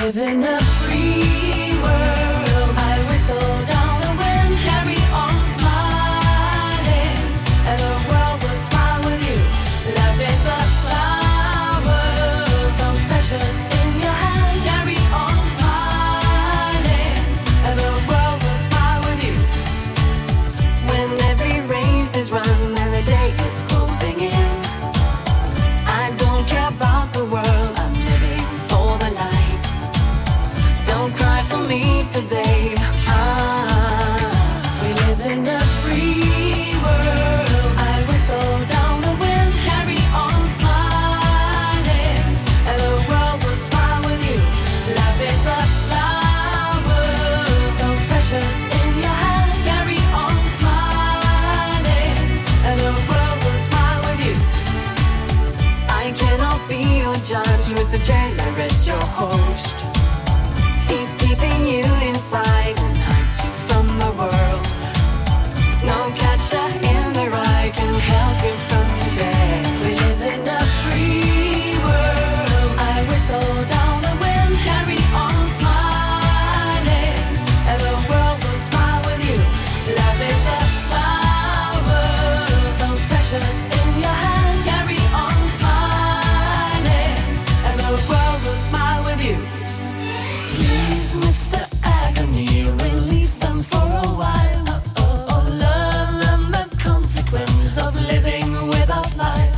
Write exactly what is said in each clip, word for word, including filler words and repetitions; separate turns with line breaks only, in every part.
live in a free world. I whistle down the wind, carry on smiling, and the world will smile with you. Love is a flower, so precious in your hand. Carry on smiling, and the world will smile with you. When every race is run and the day is closing in, I don't care about the world, I'm living for the light. Don't cry for me today. Ah, we live in a free world. I whistle down the wind, carry on smiling, and the world will smile with you. Love is a flower, so precious in your hand. Carry on smiling, and the world will smile with you. I cannot be your judge, Mister Jailer is your host. He's keeping you inside and hides you from the world. No catcher in the rye can help you from yourself. We live in a free world. I whistle down the wind, carry on smiling, and the world will smile with you. Love is a flower, so precious in your hand. Carry on smiling, and the world will smile with you. Please, Mister Agony, release them for a while. Oh, oh, oh, learn the consequence of living without life.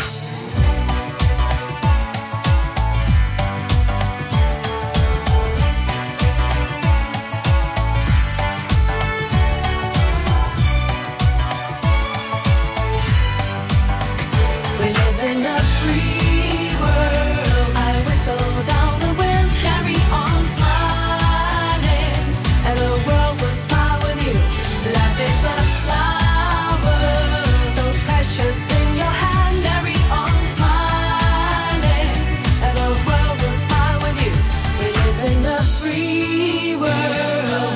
We live in a free world. I whistle down the wind, carry on smiling, and the world will smile with you. Love is a flower, so precious in your hand. Carry on smiling, and the world will smile with you. We live in a free world.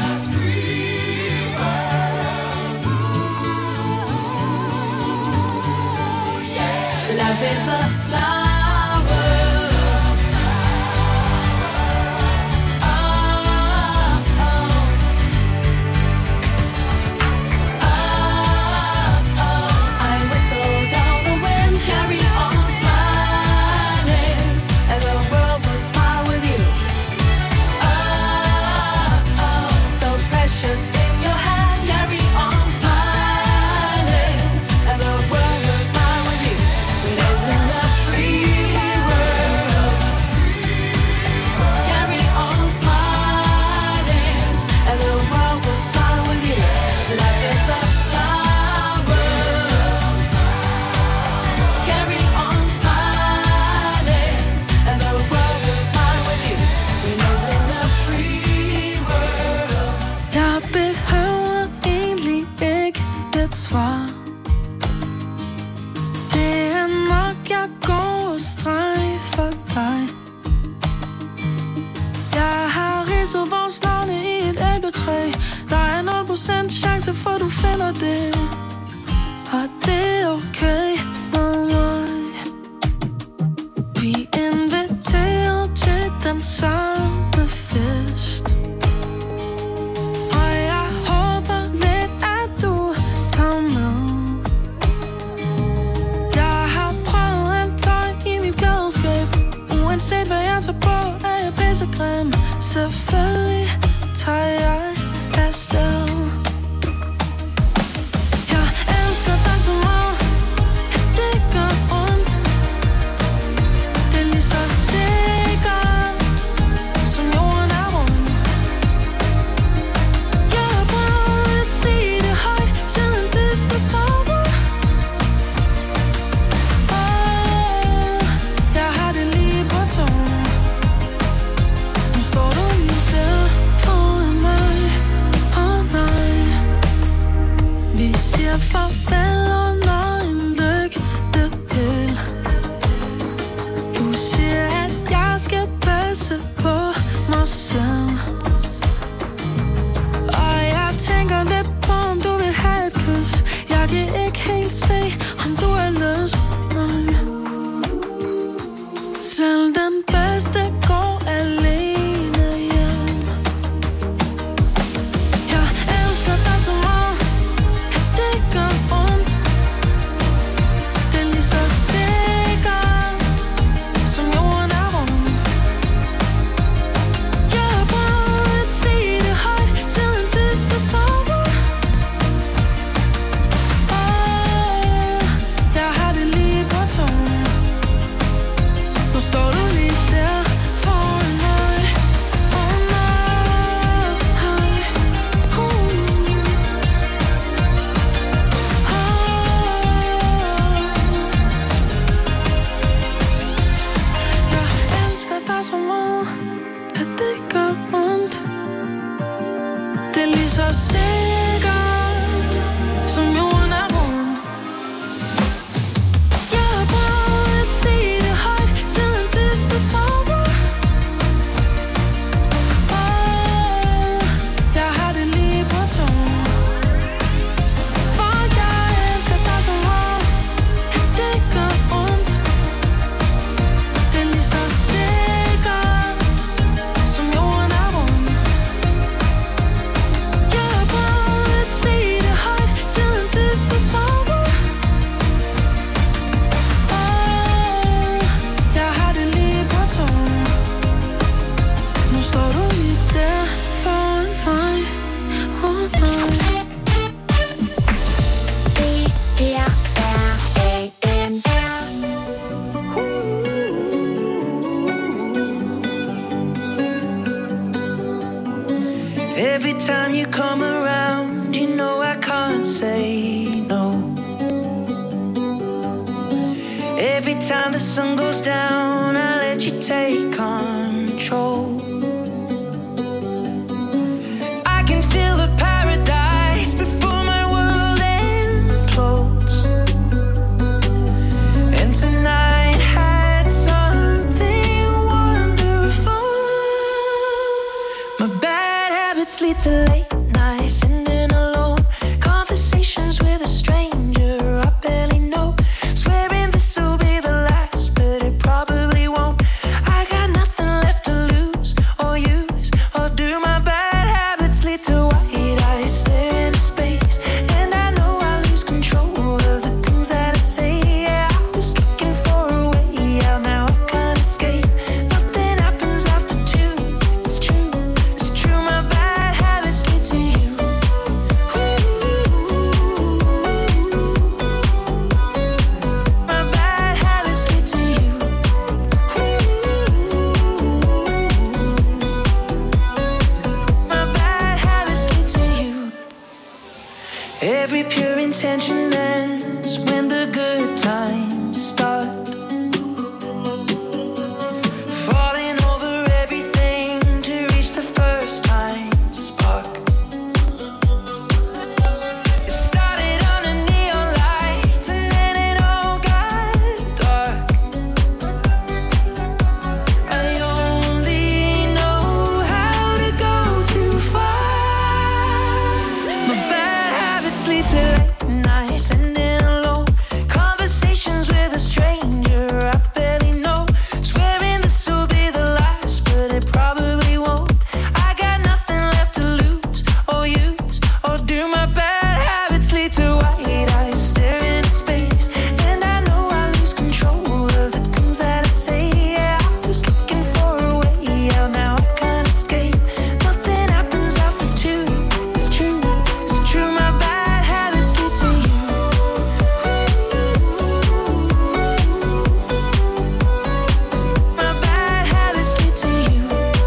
Love is a flower. Ah, oh. Ah, oh. I whistle down the wind, carry on smiling, and the world will smile with you. Ah, oh. So precious in your hand, carry on smiling, and the world will smile with you. We live in a free world. Carry on smiling, and the world will smile with you. Love is a flower. Carry on smiling, and the world will smile with you. We live in a free world.
Jeg behøver egentlig ikke et svar. Det er nok, jeg går og strejfer dig. Jeg har ridset vores navne i et æbletræ. Der er nul procent chance for, du finder det. Og det er okay med mig. Vi er inviteret til den samme fest. Og jeg håber lidt, at du tager med. Jeg har prøvet alt tøj i mit klædeskab. Uanset hvad jeg tager på, er jeg pissegrim. Selvfølgelig tager jeg afsted. Jeg elsker dig så meget, at det gør ondt. Det er lige så sikkert, som jorden er rund. Jeg har prøvet at sige det højt siden sidste sommer. Åh, jeg har det lige på tungen. Nu står du i
Every time the sun goes down, I let you take control. I can feel the paradise before my world implodes. And tonight had something wonderful. My bad habits lead to late nights, ending alone. Conversations with a stranger I barely know. Swearing this will be the last, but it probably won't. I got nothing left to lose or use or do. My bad habits lead to white eyes stare into space, and I know I lose control of the things that I say. Yeah, I was looking for a way out, now I can't escape. Nothing happens after two. It's true, it's true. My bad habits lead to you. My bad habits lead to you. My bad habits lead to you. Every pure intention ends when the good times start. Falling over everything to reach the first time spark. It started under neon lights and then it all got dark. I only know how to go too far. My bad habits lead to late nights, ending alone. Conversations with a stranger I barely know. Swearing this will be the last, but it probably won't. I got nothing left to lose or use or do. My bad habits lead to white eyes stare into space, and I know I lose control of the things that I say. Yeah, I was looking for a way out, now I can't escape. Nothing happens after two. It's true, it's true. My bad habits lead to you. My bad habits lead to you.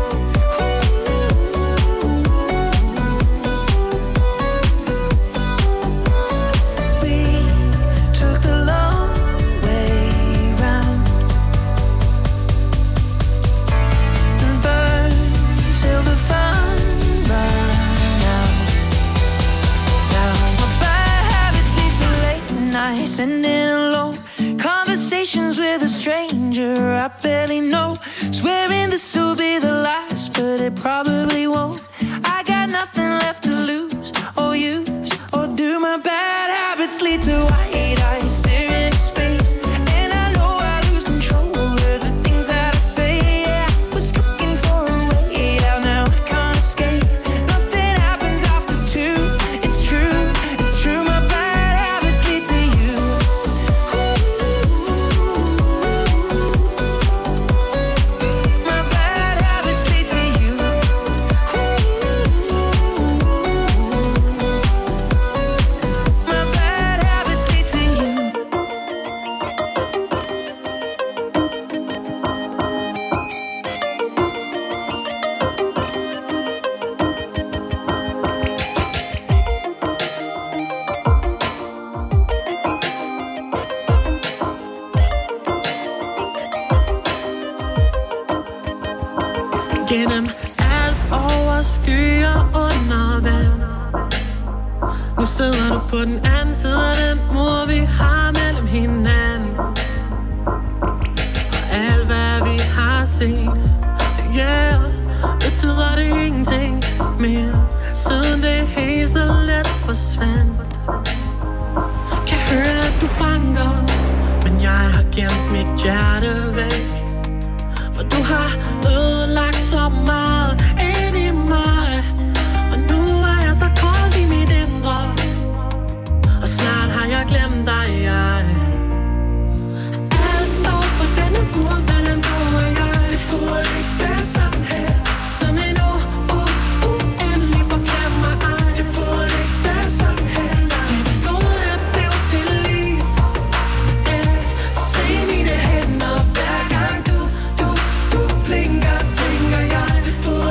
We took the long way round and burned till the fun ran out. Now my bad habits lead to late nights, ending alone. Conversations with a stranger I barely know. Swearing this will be the last, but it probably won't. I got nothing left to lose or use or do. My bad habits lead to white eyes stare into space, and I know I lose control of the things that I say. Yeah, I was looking for a way out, now I can't escape. Nothing happens after two. It's true, it's true. My bad habits lead to you. My bad habits lead to you. My bad habits lead to you.
Gennem alt over skyer under vand. Nu sidder du på den anden side af den mur, vi har mellem hinanden. Og alt hvad vi har set, yeah, betyder det ingenting mere, siden det helt så let forsvandt. Kan høre at du banker, men jeg har gemt mit hjerte væk. For du har ødelagt så meget ind i mig, og nu er jeg så kold i mit indre, og snart har jeg glemt dig, jeg. Alt står på denne mur mellem du og jeg. Det burde ikke være sådan her, som en u- u- uendelig forglemmer ej. Det burde ikke være sådan her, nej. Mit blod er blevet til is, yeah. Se mine hænder hver gang du, du, du blinker, tænker jeg. Det burde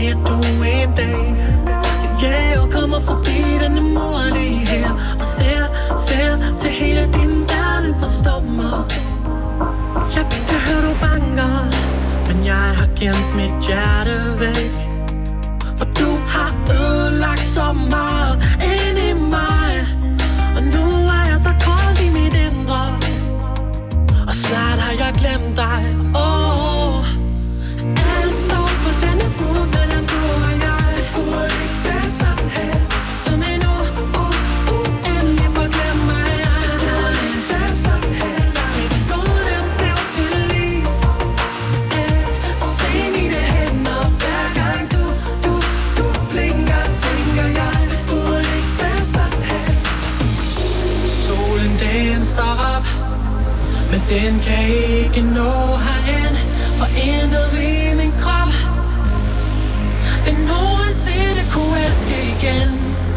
se at du en dag Ja, og kommer forbi denne mur lige her Og ser, ser til hele din verden forstå mig Jeg kan høre du banker Men jeg har gemt mit hjerte væk For du har ødelagt så meget ind i mig Og nu er jeg så kold i mit indre Og snart har jeg glemt dig Åh oh. Alt står på denne mur mellem du og jeg Det burde ikke være sådan her Som en u- u- uendelig forglemmer jeg Det burde ikke være sådan her Noget der blev til is eh. Se mine hænder hver gang du, du, du blinker Tænker jeg, det burde ikke være sådan her Solen den står op Men den kan ikke nå herind For intet i min krop Vil nogensinde kunne elske igen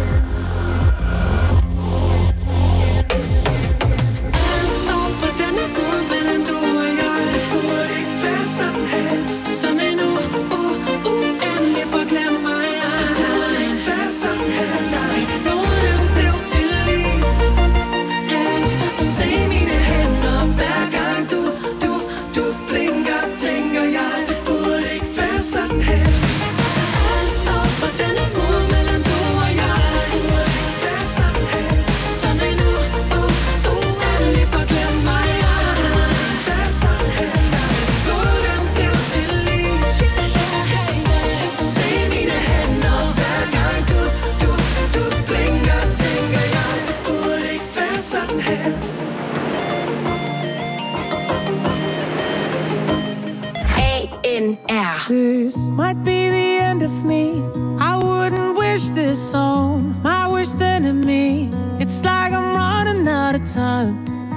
Alt står på denne mur mellem du og jeg Det burde ikke være sådan her Som en u- u- uendelig forglemmer jeg Det burde ikke være sådan her Noget der blev til is yeah. Se mine hænder hver gang du, du, du blinker Tænker jeg, det burde ikke være sådan her Alt står på denne mur mellem du og jeg Det burde ikke være sådan her Som en u- u- uendelig forglemmer jeg Det burde ikke være sådan her Noget der blev til is Se mine hænder hver gang du, du, du blinker Tænker jeg, det burde ikke være sådan her
A N R
This might be the end of me. I wouldn't wish this on my worst enemy. It's like I'm running out of time.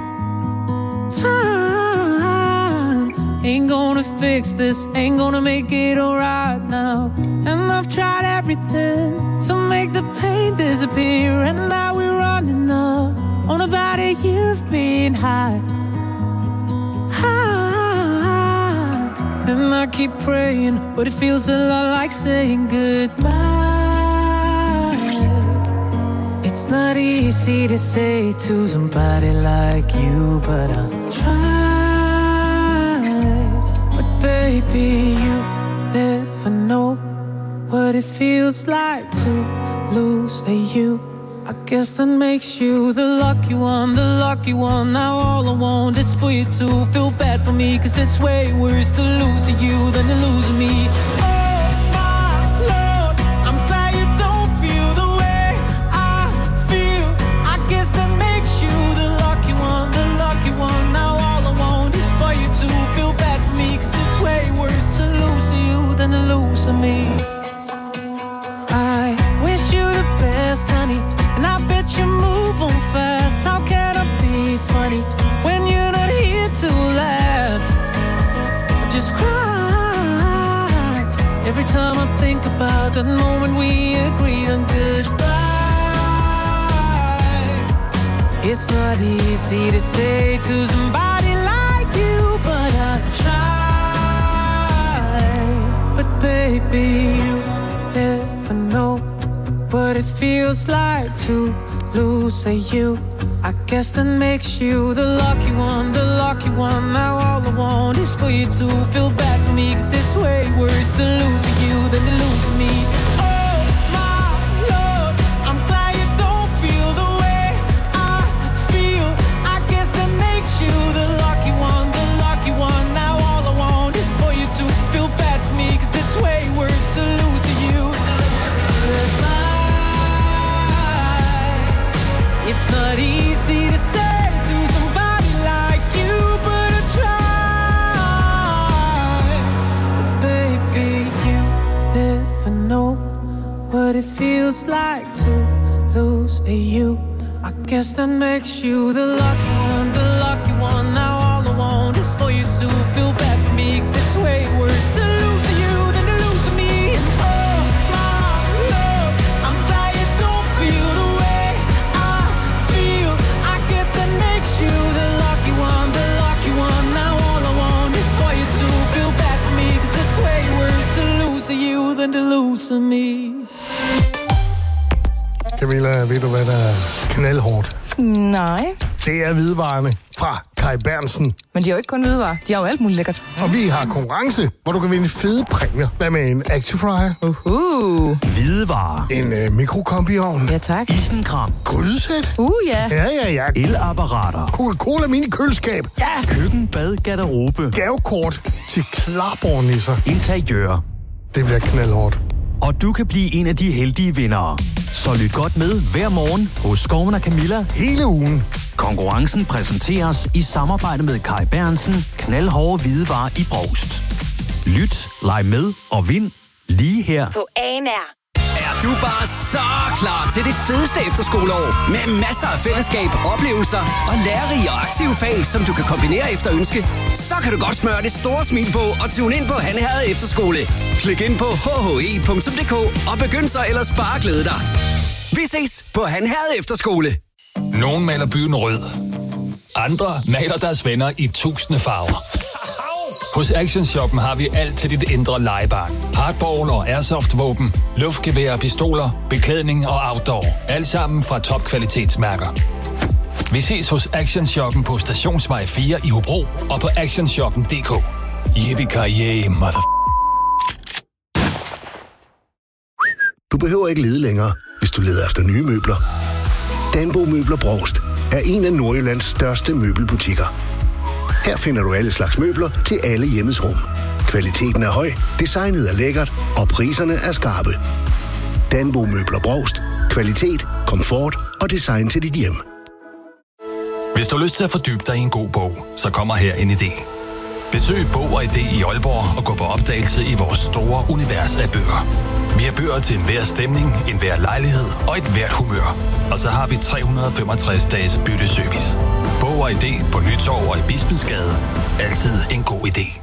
Time ain't gonna fix this, ain't gonna make it alright now. And I've tried everything to make the pain disappear. And now we're running up on about a year of being high. And I keep praying, but it feels a lot like saying goodbye. It's not easy to say to somebody like you, but I'll try. But baby, you never know what it feels like to lose a you. I guess that makes you the lucky one, the lucky one. Now all I want is for you to feel bad for me, cause it's way worse to lose you than to lose me. Oh my Lord, I'm glad you don't feel the way I feel. I guess that makes you the lucky one, the lucky one. Now all I want is for you to feel bad for me, cause it's way worse to lose you than to lose me. I wish you the best, honey, and I bet you move on fast. How can I be funny when you're not here to laugh? I just cry every time I think about that moment we agreed on goodbye. It's not easy to say to somebody like you, but I try. But baby, you never know what it feels like to lose a you. I guess that makes you the lucky one, the lucky one. Now all I want is for you to feel bad for me, cause it's way worse to lose you than to lose me. Oh my Lord, I'm glad you don't feel the way I feel. I guess that makes you the lucky one, the lucky one. Now all I want is for you to feel bad for me, cause it's way worse to lose you. Goodbye. It's not easy to say to somebody like you, but I try. But baby, you never know what it feels like to lose a you. I guess that makes you the lucky one, the lucky one. Now all I want is for you to feel bad for me, cause it's way worse to lose you than to lose me. And oh my love, I'm glad you don't feel the way I feel. I guess that makes you the lucky one, the lucky one. Now all I want is for you to feel bad for me, cause it's way worse to lose loser you than to lose me.
Camilla, ved du, hvad der er knaldhårdt?
Nej,
Det er hvidevarerne fra Kai Berntsen.
men de er jo ikke kun hvidevarer. De har jo alt muligt lækkert.
Og vi har konkurrence, hvor du kan vinde fede præmier. Hvad med en Actifryer?
Uhu.
Hvidevarer.
En øh, mikrokombiovn?
Ja, tak.
Isenkram.
Grydesæt?
Uh, ja.
Ja, ja, ja.
Elapparater.
Coca-Cola mini-køleskab?
Ja.
Køkken, bad, garderobe.
Gavekort til Klarbornisser?
Interiør.
Det bliver knaldhårdt.
Og du kan blive en af de heldige vindere. Så lyt godt med hver morgen hos Skoven og Camilla.
Hele ugen.
Konkurrencen præsenteres i samarbejde med Kai Berntsen, knaldhårde hvidevarer i Brovst. Lyt, leg med og vind lige her.
På A N R.
Er du bare så klar til det fedeste efterskoleår? Med masser af fællesskab, oplevelser og lærerige og aktive fag, som du kan kombinere efter ønske? Så kan du godt smøre det store smil på og tune ind på Han Herred Efterskole. Klik ind på h h e punktum d k og begynd så ellers bare at glæde dig. Vi ses på Han Herred Efterskole.
Nogen maler byen rød. Andre maler deres venner i tusinde farver. Hos Action Shoppen har vi alt til dit indre legebarn. Hardball og airsoft-våben, luftgevær, pistoler, beklædning og outdoor. Alt sammen fra topkvalitetsmærker. Vi ses hos Action Shoppen på Stationsvej fire i Hobro og på actionshoppen punktum d k. Yippie-ki-yay, mother...
Du behøver ikke lede længere, hvis du leder efter nye møbler. Danbo Møbler Brovst er en af Nordjyllands største møbelbutikker. Her finder du alle slags møbler til alle hjemmets rum. Kvaliteten er høj, designet er lækkert, og priserne er skarpe. Danbo Møbler Brovst. Kvalitet, komfort og design til dit hjem.
Hvis du har lyst til at fordybe dig i en god bog, så kommer her en idé. Besøg Bog og Idé i Aalborg og gå på opdagelse i vores store univers af bøger. Vi har bøger til enhver stemning, enhver lejlighed og et hvert humør. Og så har vi tre hundrede og femogtres dages bytteservice. Bog og Idé på Nytorv og i Bispensgade. Altid en god idé.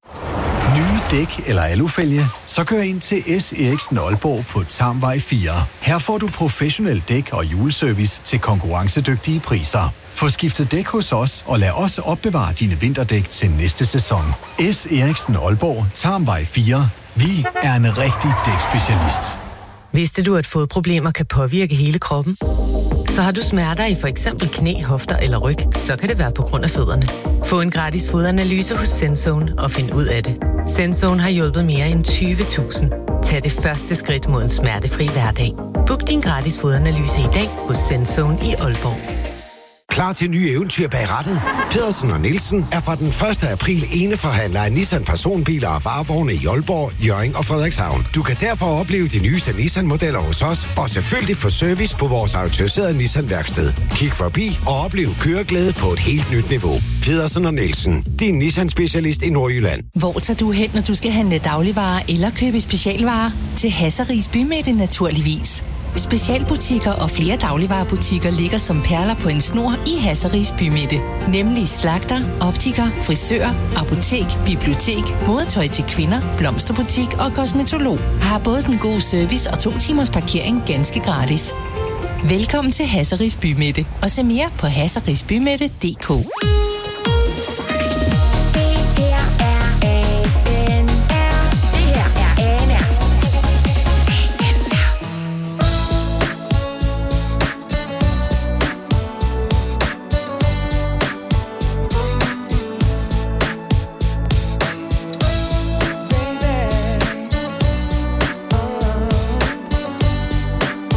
Nye dæk eller alufælge, så kør ind til S. Eriksen Aalborg på Tarmvej fire. Her får du professionel dæk og juleservice til konkurrencedygtige priser. Få skiftet dæk hos os, og lad os opbevare dine vinterdæk til næste sæson. S. Eriksen Aalborg, Tarmvej fire. Vi er en rigtig dækspecialist.
Vidste du, at fodproblemer kan påvirke hele kroppen? Så har du smerter i for eksempel knæ, hofter eller ryg, så kan det være på grund af fødderne. Få en gratis fodanalyse hos Senzone og find ud af det. Senzone har hjulpet mere end tyve tusind. Tag det første skridt mod en smertefri hverdag. Book din gratis fodanalyse i dag hos Senzone i Aalborg.
Klar til nye eventyr bag rattet? Pedersen og Nielsen er fra den første april eneforhandler af Nissan personbiler og varevogne i Aalborg, Hjørring og Frederikshavn. Du kan derfor opleve de nyeste Nissan-modeller hos os, og selvfølgelig få service på vores autoriserede Nissan-værksted. Kig forbi og oplev køreglæde på et helt nyt niveau. Pedersen og Nielsen, din Nissan-specialist i Nordjylland.
Hvor tager du hen, når du skal handle dagligvarer eller købe specialvarer? Til Hasseris Bymidte naturligvis. Specialbutikker og flere dagligvarerbutikker ligger som perler på en snor i Hasseris Bymidte. Nemlig slagter, optiker, frisør, apotek, bibliotek, modetøj til kvinder, blomsterbutik og kosmetolog. Har både den gode service og to timers parkering ganske gratis. Velkommen til Hasseris Bymidte og se mere på hasserisbymidte punktum d k.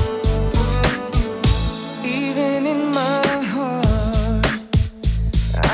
Even in my heart,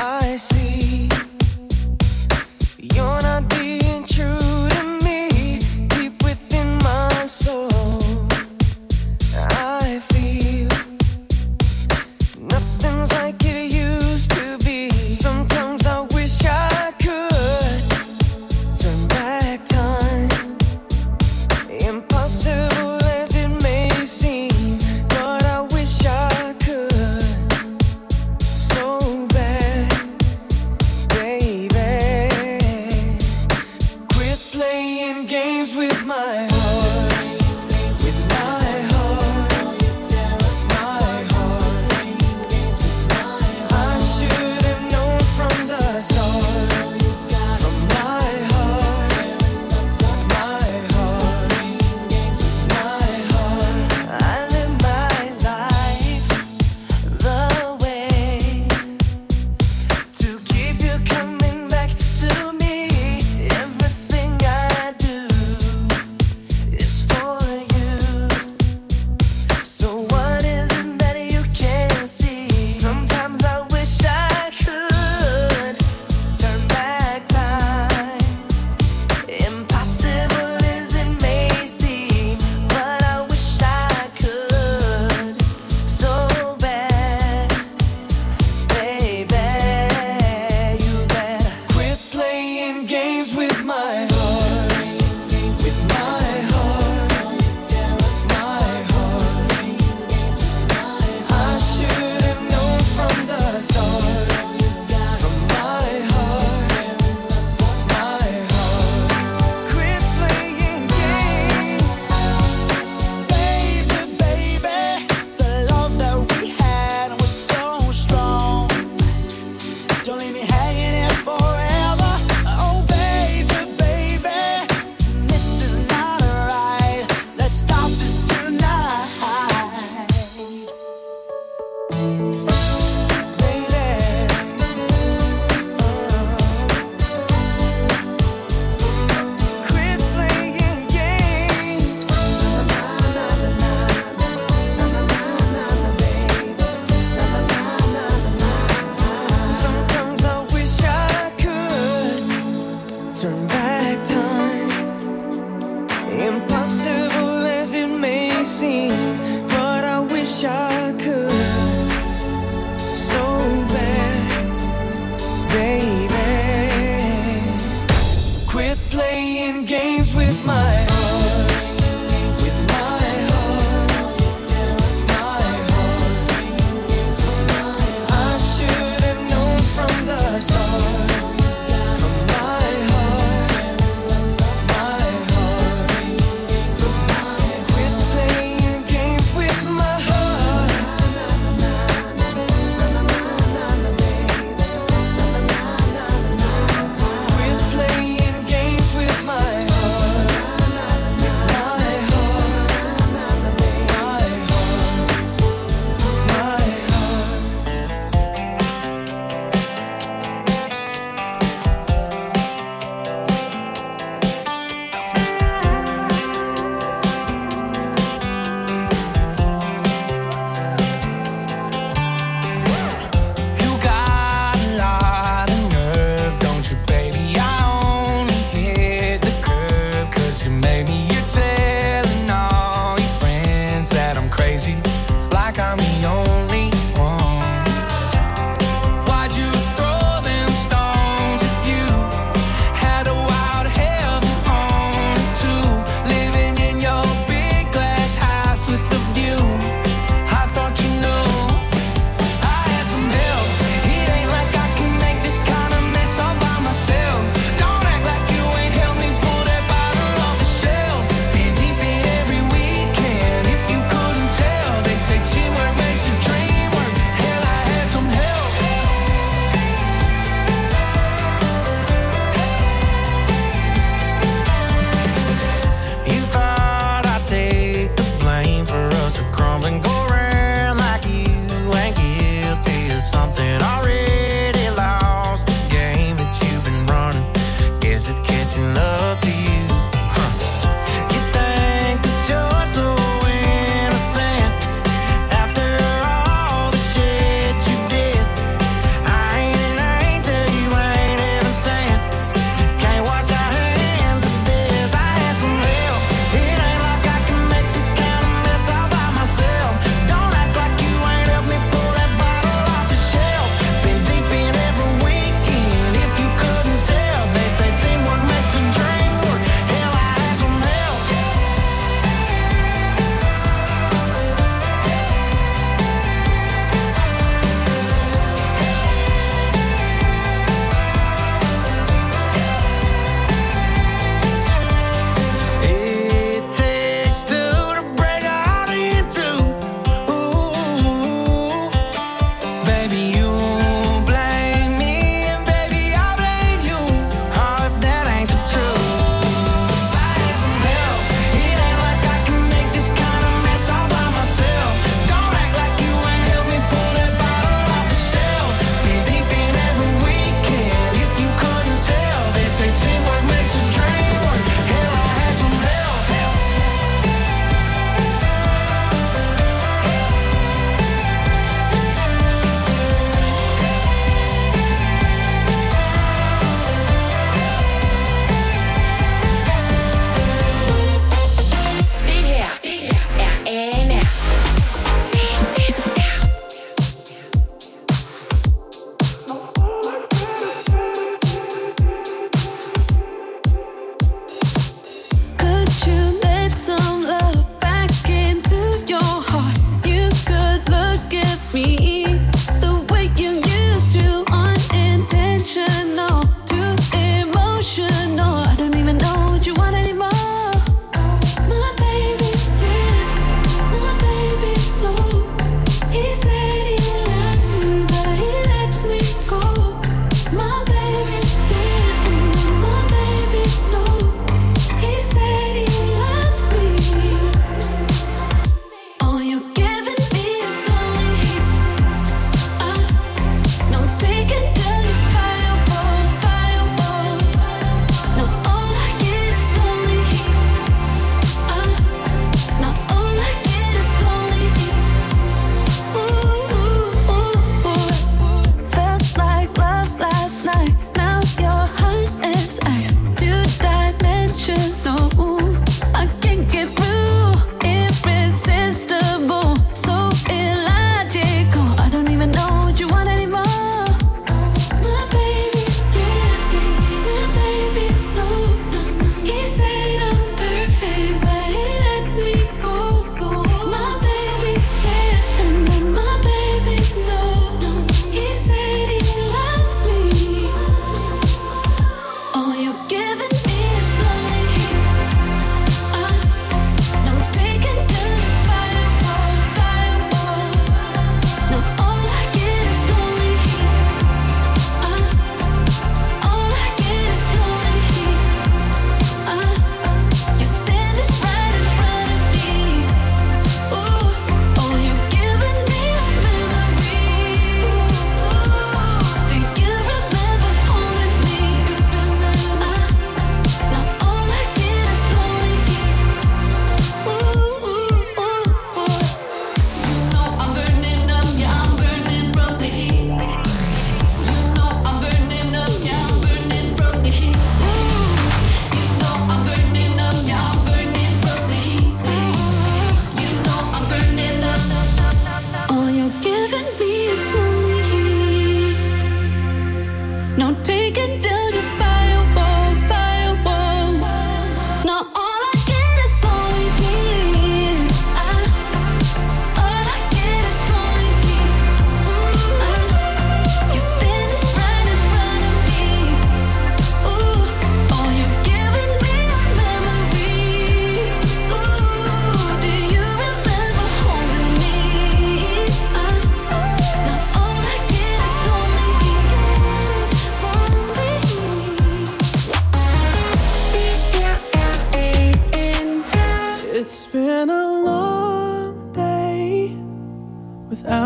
turn back time. Impossible as it may seem, but I wish I could so bad, baby. Quit playing games with my heart, with my heart, my heart. I should have known from the start, from my heart.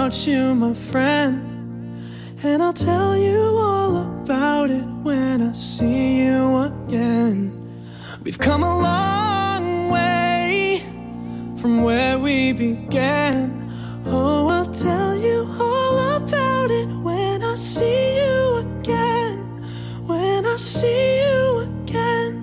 without you, my friend. And I'll tell you all about it when I see you again. We've come a long way from where we began. Oh, I'll tell you all about it when I see you again. When I see you again.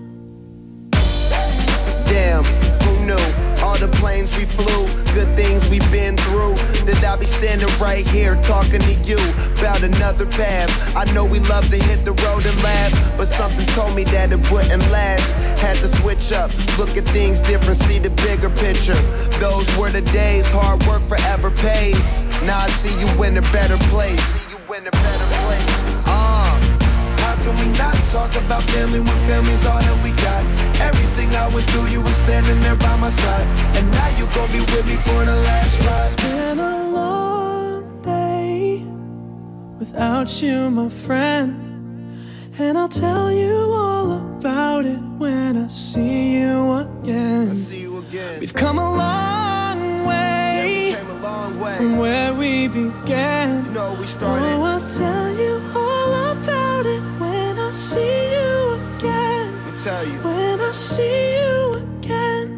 Damn, who knew? All the planes we flew, good things we've been through. That I'll be standing right here talking to you about another path. I know we love to hit the road and laugh, but something told me that it wouldn't last. Had to switch up, look at things different, see the bigger picture. Those were the days, hard work forever pays. Now I see you in a better place. See you in a better place. Uh. How can we not talk about family when family's all that we got? Everything I went through, you were standing there by my side. And now you gon' be with me for the last ride.
It's been a long day without you, my friend. And I'll tell you all about it when I see you again.
I see you again.
We've come a long way,
yeah, we came a long way
from where we began.
You know we started.
Oh, I'll tell you all about it when I see you again.
Let me tell you.
When I see you again.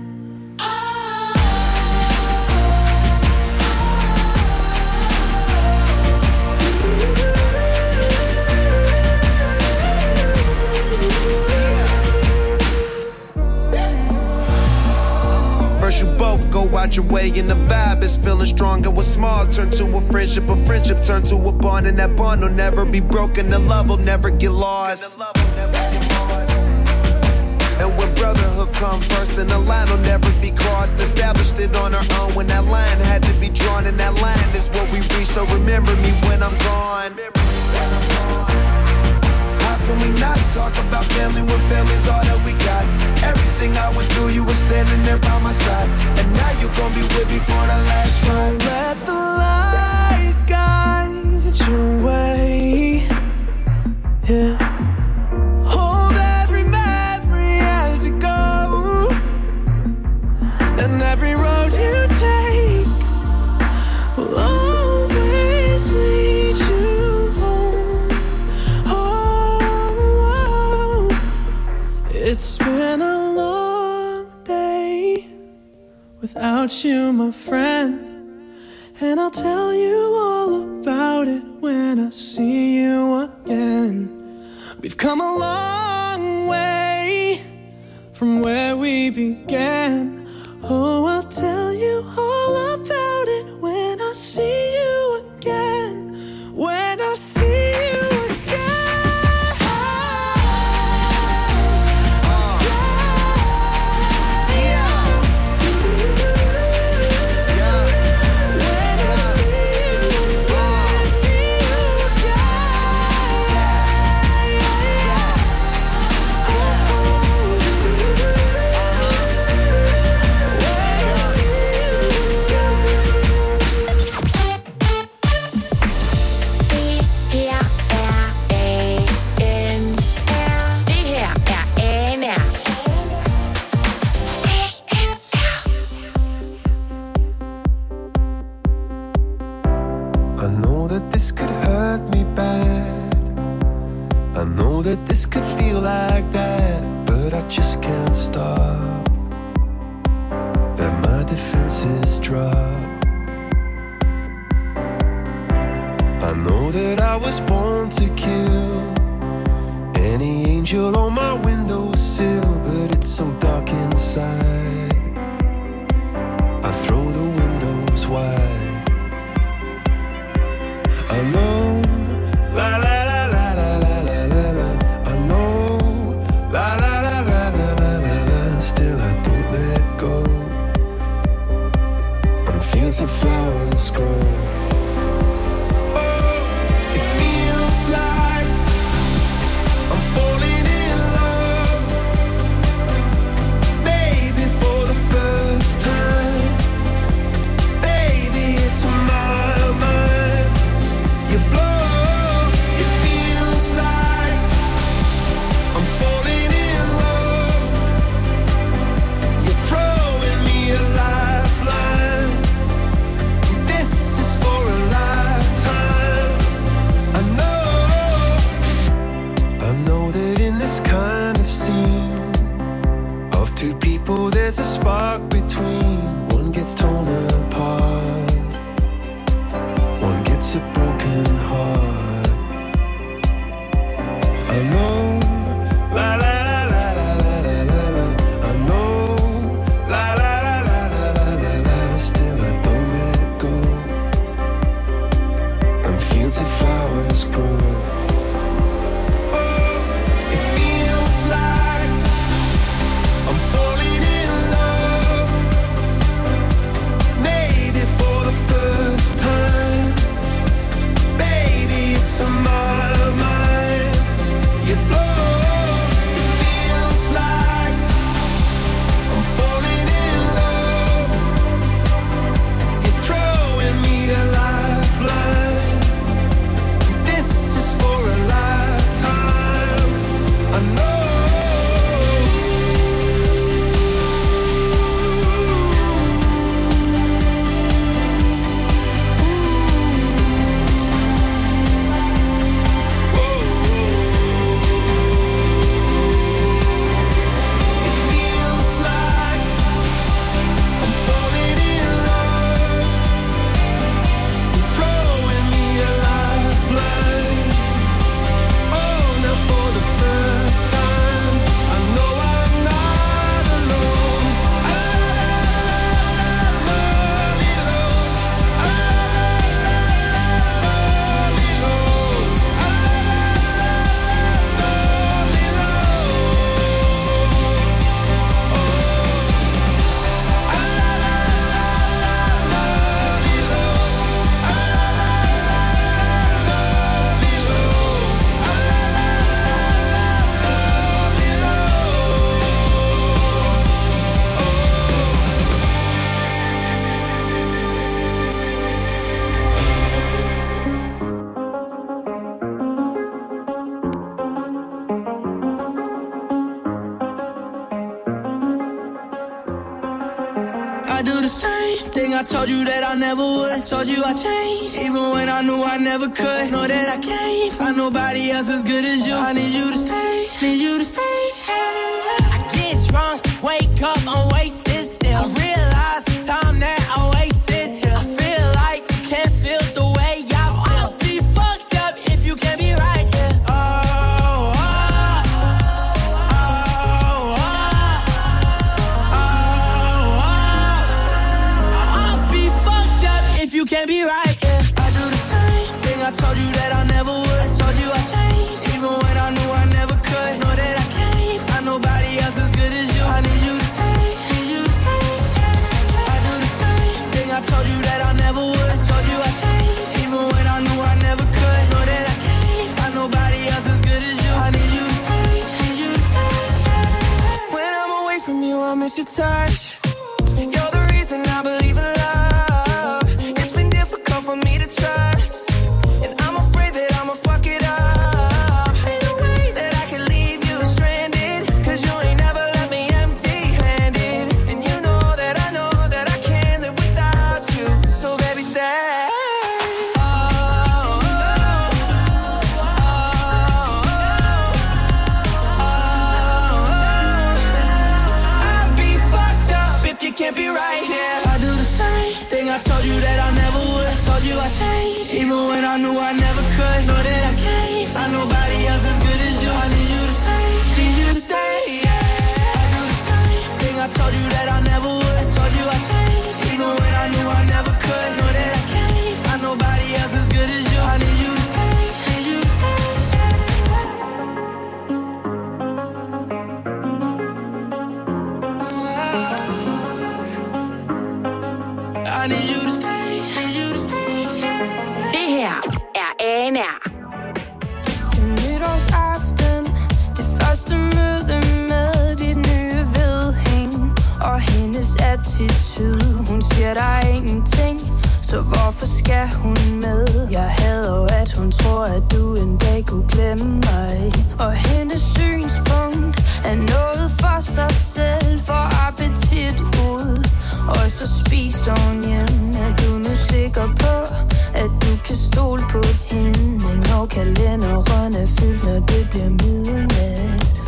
First you both go out your way and the vibe is feeling strong. And what's small turn to a friendship, a friendship turn to a bond. And that bond will never be broken, the love will never get lost. And when brotherhood come first, then the line will never be crossed. Established it on our own when that line had to be drawn. And that line is what we reach, so remember me when I'm gone. How can we not talk about family when family's all that we got? Everything I went through, you were standing there by my side. And now you gon' be with me for the last ride.
Let the light guide your way. Yeah. Hold every memory as you go. And every road you take will always lead you home. Oh, it's been a long day without you, my friend. And I'll tell you all about it when I see you again. We've come a long way from where we began. Oh, I'll tell you all about it when I see you again. When I see you again.
I know that this could hurt me bad. I know that this could feel like that, but I just can't stop. Let my defenses drop. I know that I was born to kill any angel on my windowsill, but it's so dark inside. I throw the windows wide. I know, la la la la la la la la la. I know, la la la la la la la la. Still I don't let go. I'm feeling some flowers grow. Oh, it feels like I'm falling in love. Maybe for the first time. Baby, it's my mind. You blow, it feels like I'm falling in love. You're throwing me a lifeline. This is this kind of scene of two people, there's a spark between. One gets torn apart, one gets a broken heart. I know, la la la la la la la la la. I know, la la la la la la la la. Still I don't let go. And fields of flowers grow.
I told you that I never would. I told you I changed, even when I knew I never could. Know that I can't find nobody else as good as you. I need you to stay, need you to stay. I get drunk, wake up, I'm wasted still. I realize the time that I wasted here. I feel like you can't feel the way I feel. I'll be fucked up if you can't be right here. Oh, oh, oh, oh, oh, oh. I'll be fucked up if you can't be right here. I do the same thing, I told you that I never would. I told you I changed, even when I knew I never could. Know that I can't find nobody else as good as you. I need you to stay, need you to stay. I do the same thing, I told you that I never would. I told you I changed, even when I knew I never could. Know that I can't find nobody else as good as you. I need you to stay, need you to stay. When I'm away from you, I miss your touch. You're the reason I believe in love. It's been difficult for me to trust, and I'm afraid that I'ma fuck it up. Ain't no way that I can leave you stranded, cause you ain't never left me empty-handed. And you know that I know that I can't live without you. So baby, stay. Oh, oh, oh, oh, oh. I'd be fucked up if you can't be right here. I do the same thing, I told you that I never would. I told you I changed, even when I knew I never could. Know that I can't find nobody else as good as you. I need you to stay, need you to stay. I do the same thing, I told you that I never would. I told you I changed, even when I knew I never could. Know that I can't find nobody else as good as you. I need you to stay, need you to stay. I need you to stay, need you to stay.
Det her er A N R.
Til nytårsaften, det første møde med dit nye vedhæng og hendes attitude. Hun siger der er ingenting, så hvorfor skal hun med? Jeg hader jo, at hun tror, at du en dag kunne glemme mig. Og hendes synspunkt er noget for sig selv, for appetit ud. Og så spiser hun hjem. Er du nu sikker på, at du kan stole på hende? Når kalenderen er fyldt, når det bliver midnat.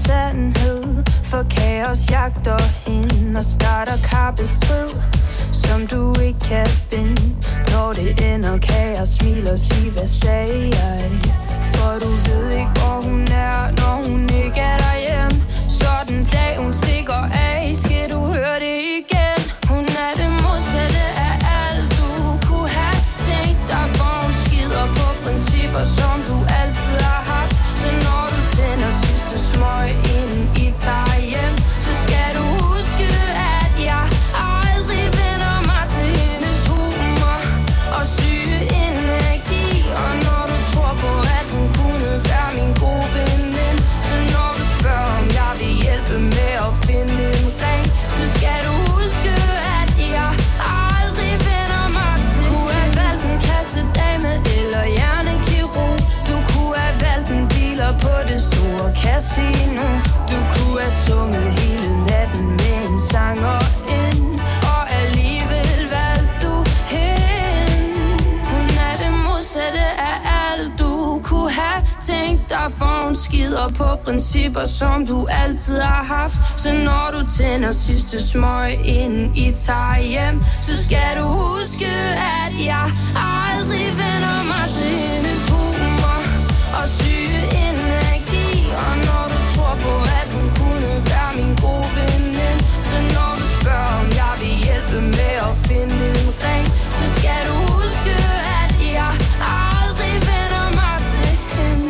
sandhed. For kaos jagter hende og starter kappestrid, som du ikke kan binde. Når det ender, kan jeg smile og sige, hvad sagde jeg? For du ved ikke, hvor hun er, når hun ikke er derhjemme. Så den dag hun stikker af, skal du høre det igen. Hun er det modsatte af alt du kunne have tænkt dig, for hun skider på principper, som du altid har haft. Så når du tænder sidste smøg, inden I tager hjem, så skal du huske, at jeg aldrig vender mig til hendes humor og syge energi. Og når du tror på, at hun kunne være min gode veninde, så når du spørger, om jeg vil hjælpe med at finde en ring, så skal du huske, at jeg aldrig vender mig til. Kunne have valgt en kassedame eller hjernekirurg. Du kunne have valgt en dealer på det store casino. Du kunne have sunget hele natten med en sanger ind, og alligevel valgte du hende. Hun er det modsatte af alt du kunne have tænkt dig, for hun skider på principper, som du altid har haft. Så når du tænder sidste smøg, inden I tager hjem, så skal du huske, at jeg aldrig vender mig til hendes humor og syge energi. Og når du tror på, at hun kunne være min gode veninde, så når du spørger, om jeg vil hjælpe med at finde en ring, så skal du huske, at jeg aldrig vender mig til hende.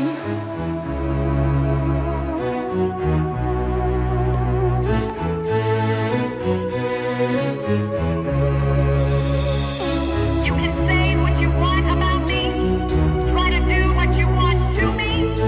You can say what you want about me, try to do what you want to me,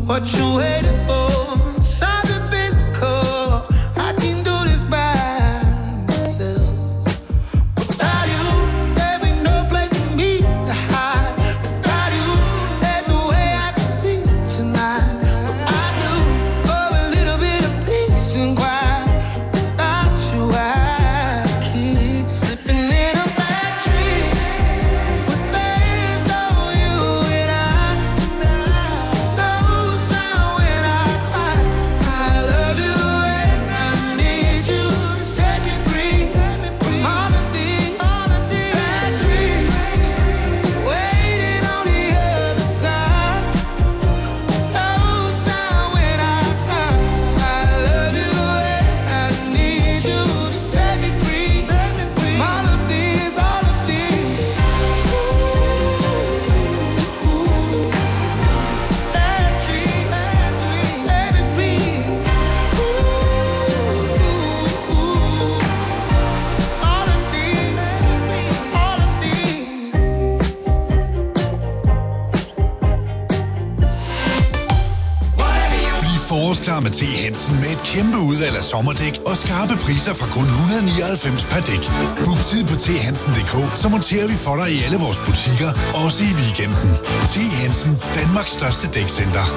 what you waiting for? Something physical. I can do this by myself. Without you, there be no place for me to hide. Without you, there's no way I can sleep tonight. But I do for a little bit of peace and quiet. Without you, I keep slipping in a bad dream. But there's no you and I. No sound when I cry. I love you and I need you to set me free from all of these bad dreams waiting on the other side. No sound when I cry. I love you and I need you to set me free from all of these, all of these bad dreams, bad dreams. Let it be. All of these, all of these.
Bliv forårsklar med T. Hansen med et kæmpe udvalg af sommerdæk og skarpe priser fra kun et hundrede og nioghalvfems per dæk. Book tid på t hansen punktum d k, så monterer vi for dig i alle vores butikker, også i weekenden. T. Hansen, Danmarks største dækcenter.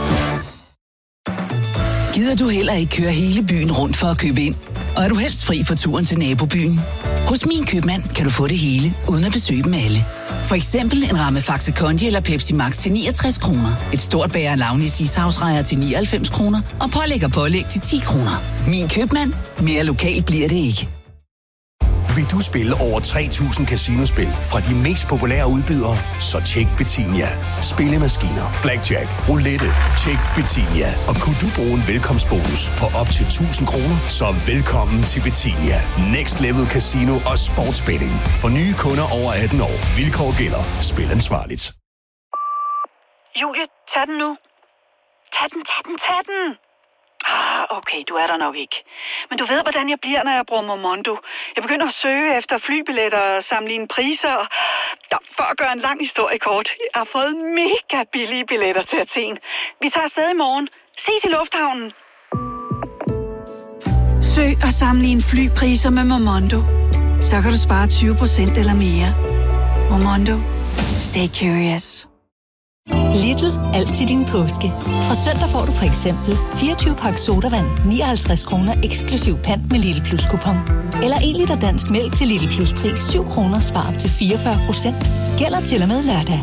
Gider du heller ikke køre hele byen rundt for at købe ind? Og er du helst fri for turen til nabobyen? Hos Min Købmand kan du få det hele, uden at besøge dem alle. For eksempel en ramme Faxe Kondi eller Pepsi Max til niogtres kroner. Et stort bager Launis ishavsrejer til nioghalvfems kroner. Og pålæg og pålæg til ti kroner. Min Købmand. Mere lokalt bliver det ikke.
Vil du spille over tre tusind casinospil fra de mest populære udbydere? Så tjek Betinia. Spillemaskiner, blackjack, roulette. Tjek Betinia. Og kunne du bruge en velkomstbonus på op til tusind kroner? Så velkommen til Betinia. Next Level Casino og Sportsbetting. For nye kunder over atten år. Vilkår gælder. Spil ansvarligt.
Julie, tag den nu. Tag den, tag den, tag den. Ah, okay, du er der nok ikke. Men du ved, hvordan jeg bliver, når jeg bruger Momondo. Jeg begynder at søge efter flybilletter og sammenligne priser. Ja, for at gøre en lang historie kort. Jeg har fået mega billige billetter til Athen. Vi tager afsted i morgen. Ses i lufthavnen.
Søg og sammenligne flypriser med Momondo. Så kan du spare tyve procent eller mere. Momondo. Stay curious.
Lidl. Altid din påske. Fra søndag får du for eksempel fireogtyve pakke sodavand, nioghalvtreds kroner eksklusiv pant med Lidl Plus kupon. Eller en liter dansk mælk til Lidl Plus pris syv kroner, spar op til fireogfyrre procent. Gælder til og med lørdag.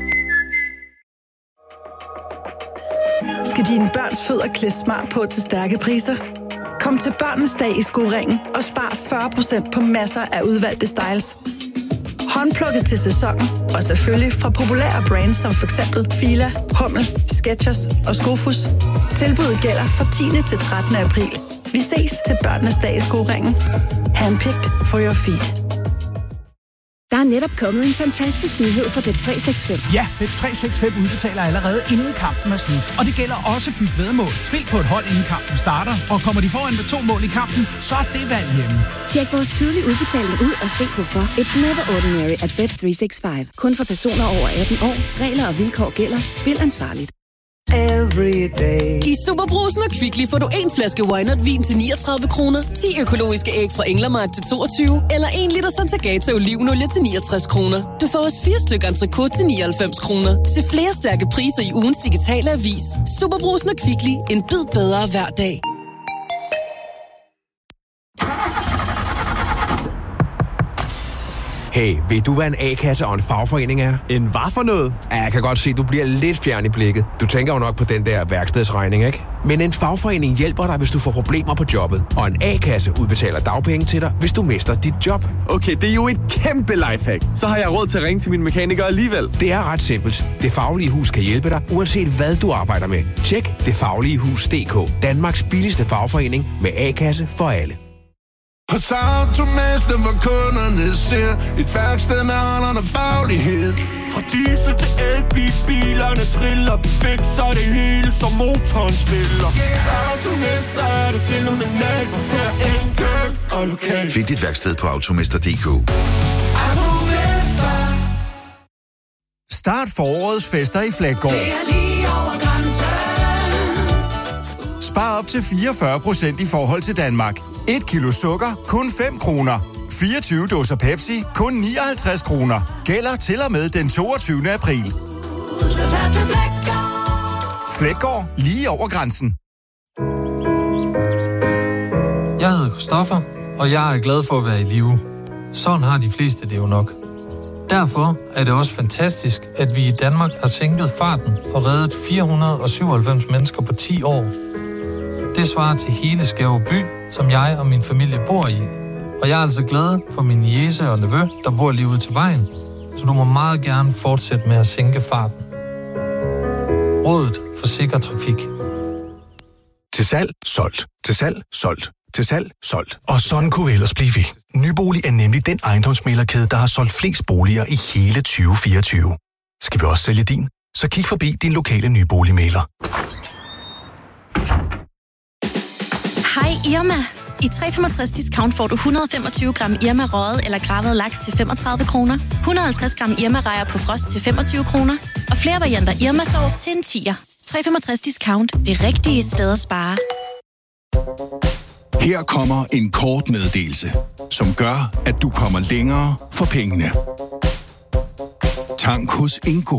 Skal dine børns fødder klæde smart på til stærke priser? Kom til Børnenes Dag i Skoringen og spar fyrre procent på masser af udvalgte styles. Håndplukket til sæsonen, og selvfølgelig fra populære brands som for eksempel Fila, Hummel, Skechers og Skofus. Tilbuddet gælder fra tiende til trettende april. Vi ses til Børnenes Dag i Skoringen. Handpicked for your feet.
Der er netop kommet en fantastisk nyhed fra Bet tre seks fem.
Ja, Bet tre seks fem udbetaler allerede inden kampen er slut. Og det gælder også byt væddemål. Spil på et hold inden kampen starter, og kommer de foran med to mål i kampen, så er det valg hjemme.
Tjek vores tidlige udbetaling ud og se hvorfor. It's never ordinary at Bet tre seks fem. Kun for personer over atten år. Regler og vilkår gælder. Spil ansvarligt.
I Superbrusen og Kvickly får du en flaske Wynot vin til niogtredive kroner, ti økologiske æg fra Englermark til toogtyve, eller en liter Santagata olivenolie til niogtres kroner. Du får også fire stykker entrecôte til nioghalvfems kroner. Se flere stærke priser i ugens digitale avis. Superbrusen og Kvickly. En bid bedre hver dag.
Hey, ved du, hvad en A-kasse og en fagforening er? En hvad for noget? Ja, jeg kan godt se, du bliver lidt fjern i blikket. Du tænker jo nok på den der værkstedsregning, ikke? Men en fagforening hjælper dig, hvis du får problemer på jobbet. Og en A-kasse udbetaler dagpenge til dig, hvis du mister dit job.
Okay, det er jo et kæmpe lifehack. Så har jeg råd til at ringe til min mekaniker alligevel.
Det er ret simpelt. Det Faglige Hus kan hjælpe dig, uanset hvad du arbejder med. Tjek det faglige hus punktum d k. Danmarks billigste fagforening med A-kasse for alle.
Hos Automester, hvor kunderne ser et værksted med ånderne faglighed.
Fra diesel til elbil, bilerne triller, vi fikser det hele, som motoren spiller. Yeah. Automester er det fænomenalt, for her enkelt og lokalt.
Find dit værksted på automester punktum d k.
Automester.
Start forårets fester i Fleggaard.
Det er lige over grænsen.
op til fireogfyrre procent i forhold til Danmark. Et kilo sukker, kun fem kroner. fireogtyve dåser Pepsi, kun nioghalvtreds kroner. Gælder til og med den toogtyvende april. Flækgaard, lige over grænsen.
Jeg hedder Christoffer, og jeg er glad for at være i live. Sådan har de fleste det jo nok. Derfor er det også fantastisk, at vi i Danmark har sænket farten og reddet fire hundrede og syvoghalvfems mennesker på ti år. Det svarer til hele Skæve by, som jeg og min familie bor i. Og jeg er altså glad for min niece og nevø, der bor lige ude til vejen. Så du må meget gerne fortsætte med at sænke farten. Rådet for sikker trafik.
Til salg, solgt. Til salg, solgt. Til salg, solgt. Og sådan kunne vi ellers blive ved. Nybolig er nemlig den ejendomsmæglerkæde, der har solgt flest boliger i hele tyve fireogtyve. Skal vi også sælge din? Så kig forbi din lokale nyboligmægler.
Hej Irma. I tre komma femogtres discount får du et hundrede og femogtyve gram Irma røget eller gravet laks til femogtredive kroner, et hundrede og halvtreds gram Irma rejer på frost til femogtyve kroner og flere varianter Irma sovs til en tier. tre komma femogtres discount. Det rigtige sted at spare.
Her kommer en kort meddelelse, som gør, at du kommer længere for pengene. Tank hos Ingo.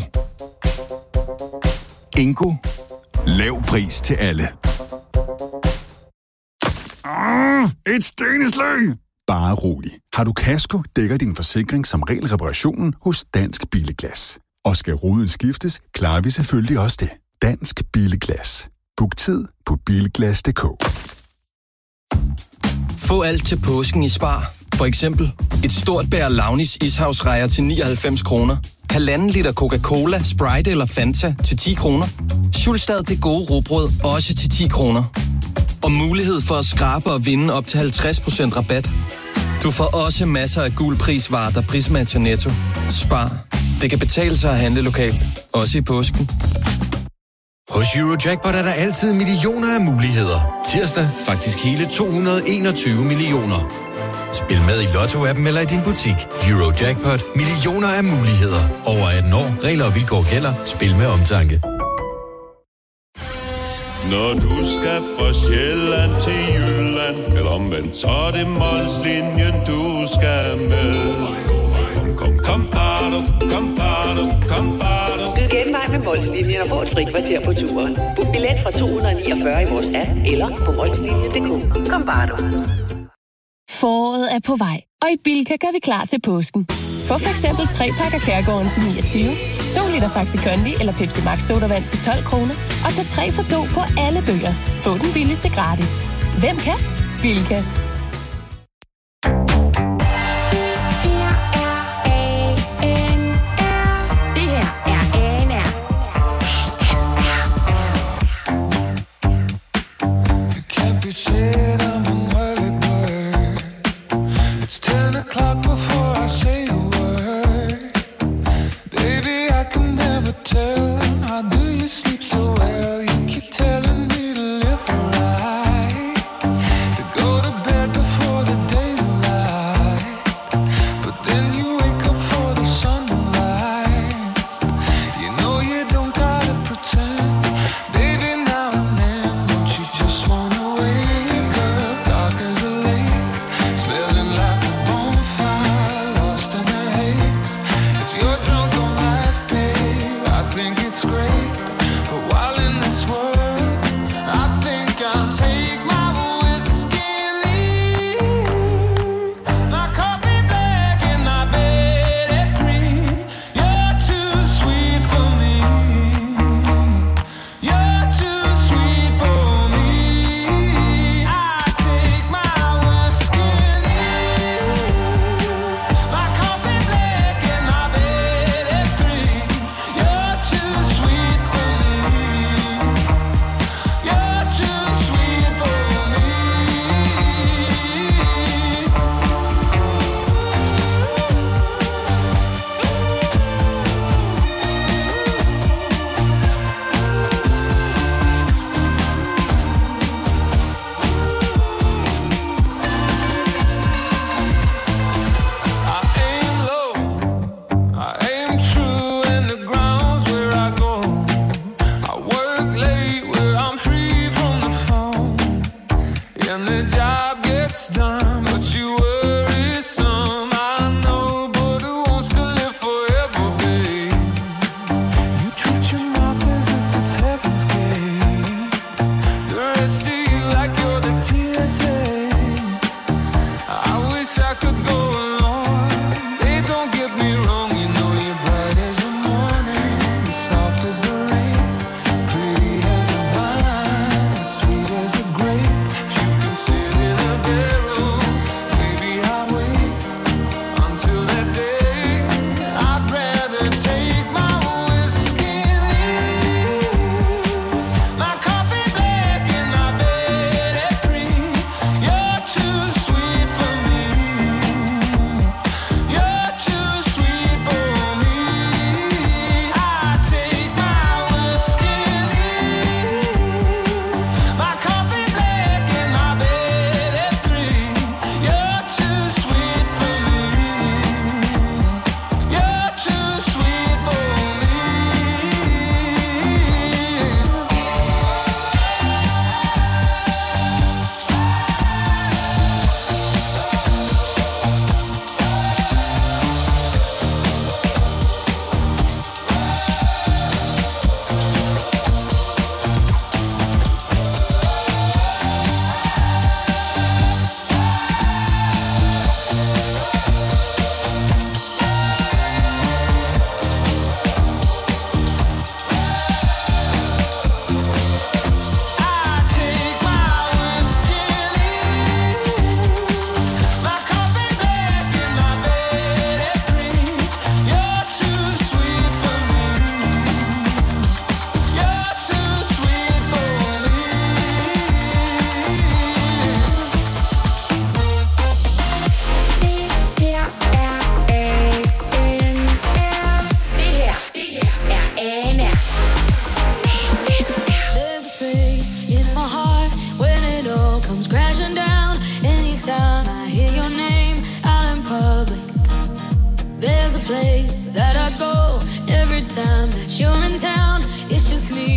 Ingo. Lav pris til alle.
Ah, et steneslag!
Bare rolig. Har du kasko, dækker din forsikring som regel reparationen hos Dansk Billeglas. Og skal ruden skiftes, klarer vi selvfølgelig også det. Dansk Billeglas. Book tid på bilglas punktum d k.
Få alt til påsken i Spar. For eksempel et stort bær Launis ishavsrejer til nioghalvfems kroner. Halvanden liter Coca-Cola, Sprite eller Fanta til ti kroner. Schulstad det gode rugbrød også til ti kroner. Og mulighed for at skrabe og vinde op til halvtreds procent rabat. Du får også masser af gul prisvarer, der prismatcher Netto. Spar. Det kan betale sig at handle lokalt. Også i påsken.
Hos Eurojackpot er der altid millioner af muligheder. Tirsdag faktisk hele to hundrede og enogtyve millioner. Spil med i Lotto-appen eller i din butik. Eurojackpot. Millioner af muligheder. Over atten år. Regler og vilkår gælder. Spil med omtanke.
Når du skal fra Sjælland til Jylland, eller omvendt, så er det Molslinjen, du skal med. Kom, kom, kom, bado, kom, bado, kom, bado.
Skyd genvej med Molslinjen og få et fri kvarter på turen. Book billet fra to hundrede og niogfyrre i vores app, eller på molslinjen punktum d k. Kom, bado.
Foråret er på vej, og i Bilka gør vi klar til påsken. Få for eksempel tre pakker Kærgården til niogtyve, to liter Faxi Kondi eller Pepsi Max sodavand til tolv kroner, og så tre for to på alle bøger. Få den billigste gratis. Hvem kan? Bilka.
To go to bed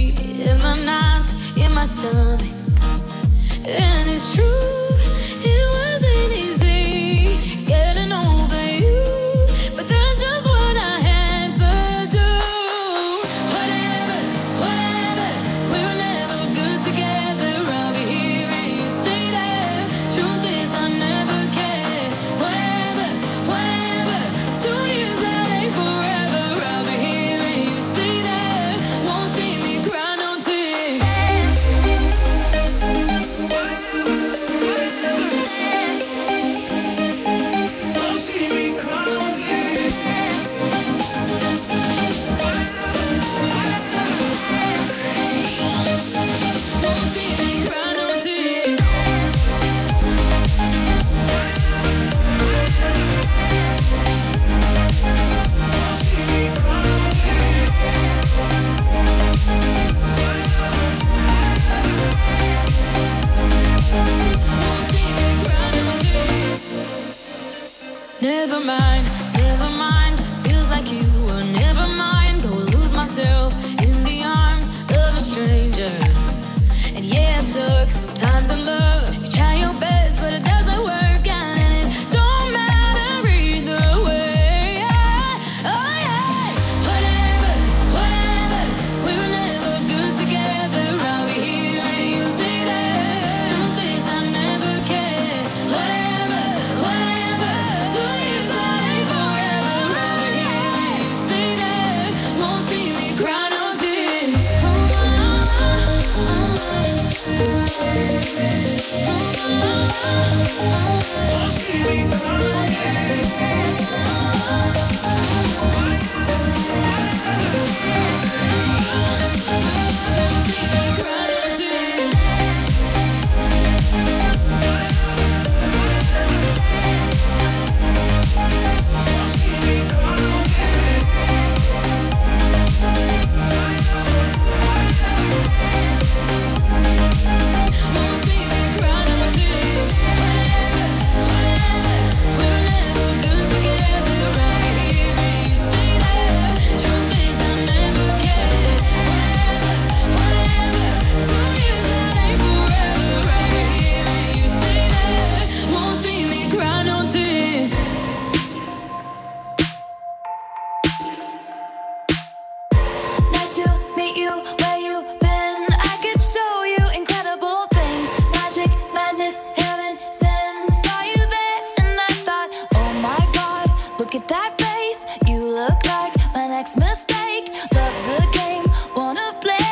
in my nights, in my stomach. And it's true, it wasn't easy getting over you, but that's just what I had to do. Whatever, whatever, we were never good together. I'll be here and you stay there. Truth is I never cared. Whatever, whatever, two years that ain't forever. I'll be here and you stay there. Won't see me cry no tears. Never mind, never mind. Feels like you were never mind. Go lose myself in the arms of a stranger. And yeah, it sucks sometimes in love. You try your best, but it doesn't work out, and it don't matter either way. Oh yeah, whatever, whatever. We were never good together. I'll be here and you say that. Truth is I never cared. Whatever, whatever. Two years that ain't forever. I'll be here and you say that. Won't see me cry no tears. Nice to meet you where you been. I could show you incredible things. Magic, madness, heaven sent. Saw you there and I thought, oh my God, look at that face. You look like my next mistake. Love's a game, wanna play.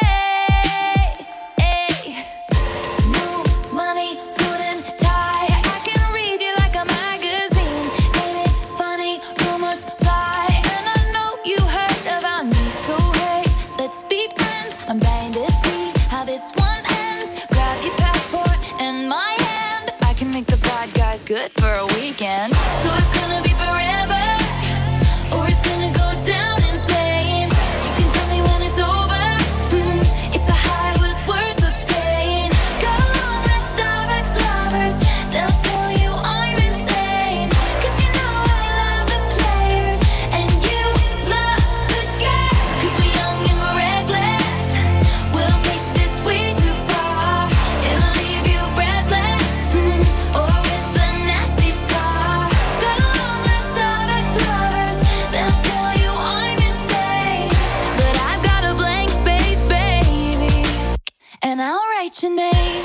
New money, suit and tie. I can read you like a magazine. Ain't it funny? Rumors fly, and I know you heard about me. So hey, let's be friends. I'm dying to see how this one ends. Grab your passport and my hand. I can make the bad guys good for a weekend. So it's gonna be forever, or it's gonna go down in flames. You can tell me when it's over, mm, if the high was worth the pain. Got a long list of ex-lovers, they'll tell you I'm insane. Cause you know I love the players, and you love the game. Cause we're young and we're reckless, we'll take this way too far. It'll leave you breathless, mm, or with a nasty scar. Got a long list of ex-lovers, they'll tell you I'm insane. But I've got a blank space, baby, and I'll write your name.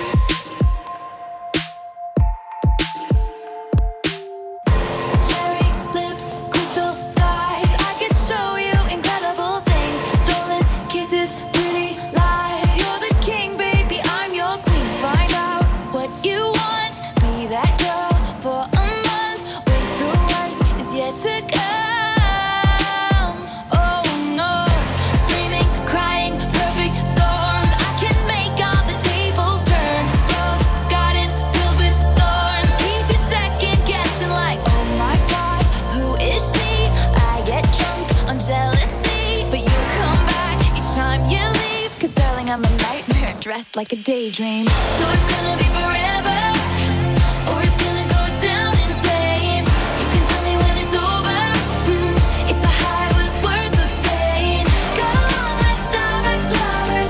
Cherry lips, crystal skies. I could show you incredible things. Stolen kisses, pretty lies. You're the king, baby, I'm your queen. Find out what you want. Be that girl for a month. Wait, the worst is yet to come. Oh no, screaming, crying, perfect storms. I can make all the tables turn. Rose garden filled with thorns. Keep you second guessing like, oh my God, who is she? I get drunk on jealousy, but you come back each time you leave. Cause darling, I'm a nightmare dressed like a daydream. So it's gonna be forever, or it's gonna go down in flames. You can tell me when it's over, mm, if the high was worth the pain. Got a long list of ex-lovers,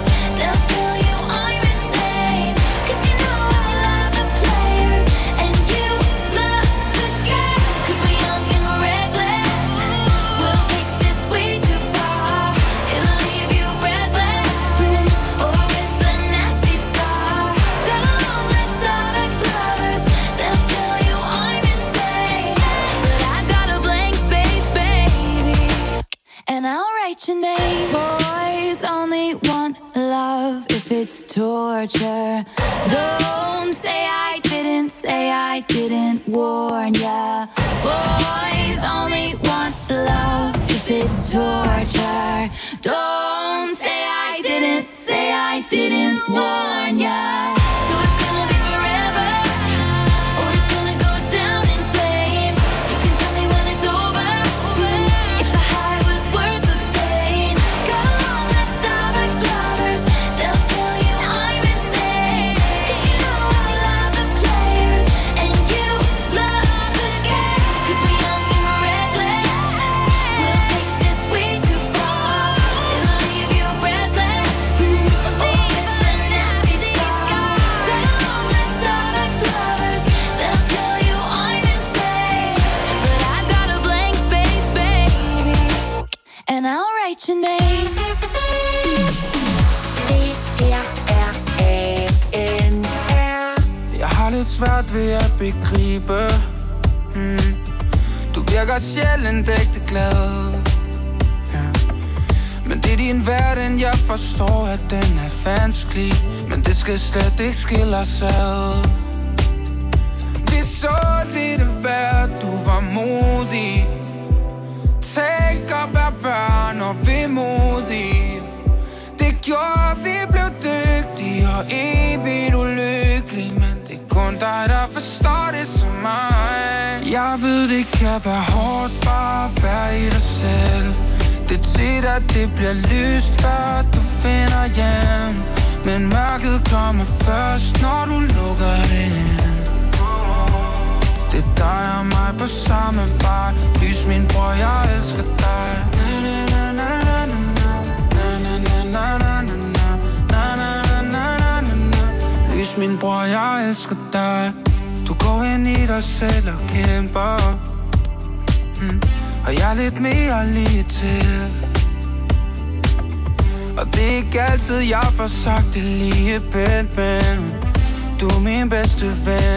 if it's torture. Don't say I didn't, say I didn't warn ya. Boys only want love if it's torture. Don't say I didn't, say I didn't warn ya. So it's gonna be forever, or it's gonna go down in flames. You can tell me when it's over, if the high was worth the pain. Got a long list of ex-lovers, they'll tell you I'm insane. 'Cause you know I love the players, and you love the game. 'Cause we young and reckless, we'll take this way too far. It'll leave you breathless, leave a nasty scar. Got a long list of ex-lovers, they'll tell you I'm insane. But I've got a blank space, baby, and I'll write your name.
Jeg har lidt svært ved at begribe mm. Du virker sjældent ægte glad, ja. Men det er din verden, jeg forstår, at den er vanskelig. Men det skal slet ikke skille os ad. Vi så lidt værd, du var modig. Tænk at være børn og vemodig. Det gjorde, vi blev dygtige og evigt ulykkelige. Men det er kun dig, der forstår det som mig. Jeg ved, det kan være hårdt bare at være i dig selv. Det er tit, at det bliver lyst, før du finder hjem. Men mørket kommer først, når du lukker det ind. Det er dig og mig på samme vej. Lys, min bror, jeg elsker dig. Na, na, na, na, na, na, na, na, na, na, na, na, na, na, na. Lys, min bror, jeg elsker dig. Du går ind i dig selv og kæmper, mm. Og jeg er lidt mere lige til. Og det er ikke altid, jeg får sagt det lige pænt, men du er min bedste ven.